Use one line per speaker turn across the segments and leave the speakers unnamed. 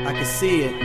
I can see it.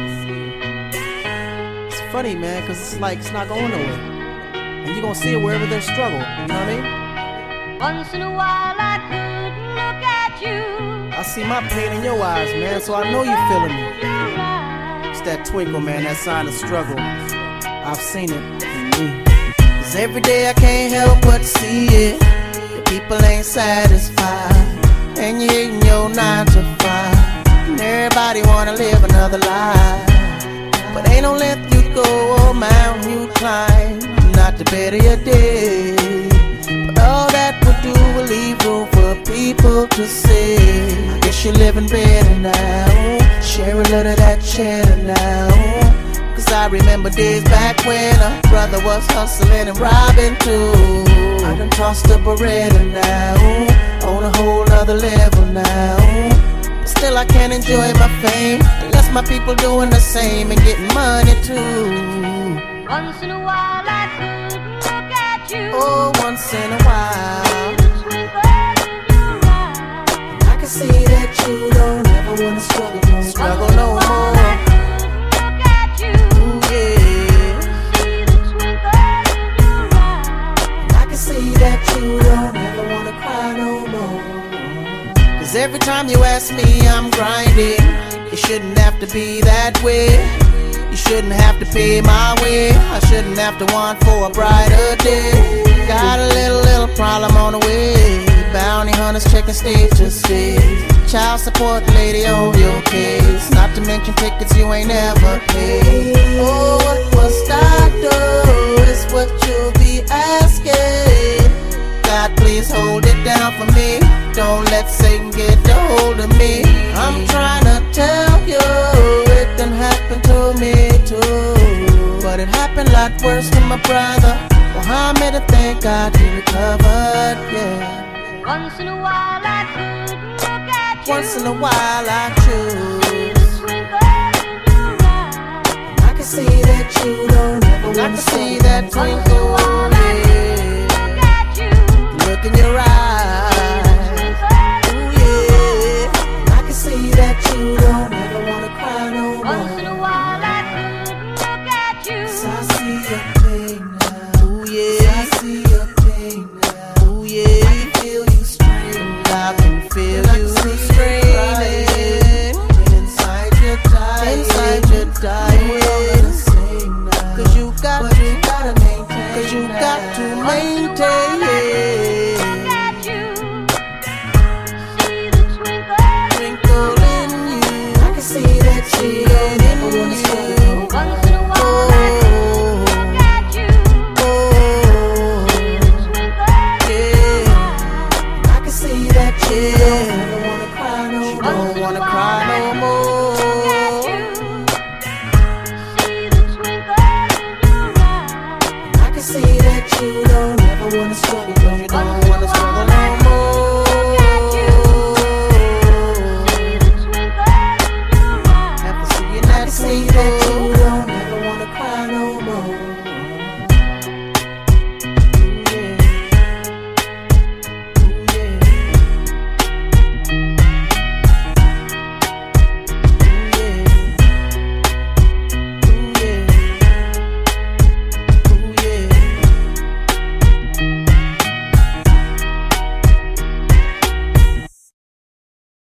It's funny, man, cause it's like it's not going nowhere. And you're gonna see it wherever there's struggle, you know what I mean?
Once in a while I couldn't look at you.
I see my pain in your eyes, man, so I know you're feeling me. It's that twinkle, man, that sign of struggle. I've seen it in me. Cause every day I can't help but see it. The people ain't satisfied, and you're hating your 9 to 5. And everybody wanna live another life, but ain't no length you go or mountain you climb, not to better your day. But all that would do will leave room for people to say, I guess you're living better now. Share a little of that cheddar now. Cause I remember days back when a brother was hustling and robbing too. I done tossed a Beretta now, on a whole nother level now. Still I can't enjoy my fame unless my people doing the same and getting money too.
Once in a while I couldn't look at you.
Oh, once in a while
The twinkle in your eye.
I can see that you don't ever wanna struggle no more.
I couldn't look at you.
Ooh, yeah.
See the twinkle in your eye.
I can see that you don't ever wanna cry no more. Cause every time you ask me, I'm grinding. It shouldn't have to be that way. You shouldn't have to pay my way. I shouldn't have to want for a brighter day. Got a little problem on the way. Bounty hunters checking stage to stage. Child support lady on your case. Not to mention tickets you ain't never paid. Oh, what must I do is what you'll be asking. God, please hold it down for me. Don't let Satan get a hold of me. I'm trying to tell you, it done happened to me too. But it happened a lot worse to my brother Muhammad, and thank God he recovered, yeah.
Once in a while I couldn't look at you.
Once in a while I choose.
The twinkle in your eye.
I can see that you don't ever wanna, I can see that twinkle, yeah.
Look at you.
Look in your eyes. Ooh, yeah. I can see that you don't ever wanna cry no more.
Once in a while I couldn't look at you.
So I see your pain now. Ooh, yeah. I see your pain now. Ooh, yeah. I can feel you straining. I can feel you straining inside your dying. Inside your dying. Cause you got to maintain. Cause you got to maintain.
Look at you. See the twinkle
In you. I can see that you don't ever wanna struggle.
Once in a while I look at you.
Oh,
See the twinkle
yeah. I can see that you don't ever wanna cry no more. Don't wanna cry